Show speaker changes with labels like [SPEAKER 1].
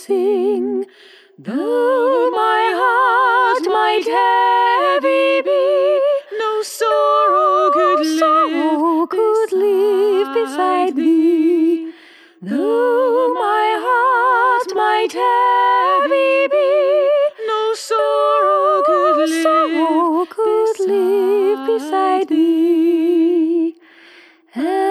[SPEAKER 1] sing. Though my heart might heavy be,
[SPEAKER 2] no sorrow
[SPEAKER 1] could live beside thee. Though my heart might heavy be,
[SPEAKER 2] no sorrow could live
[SPEAKER 1] beside thee.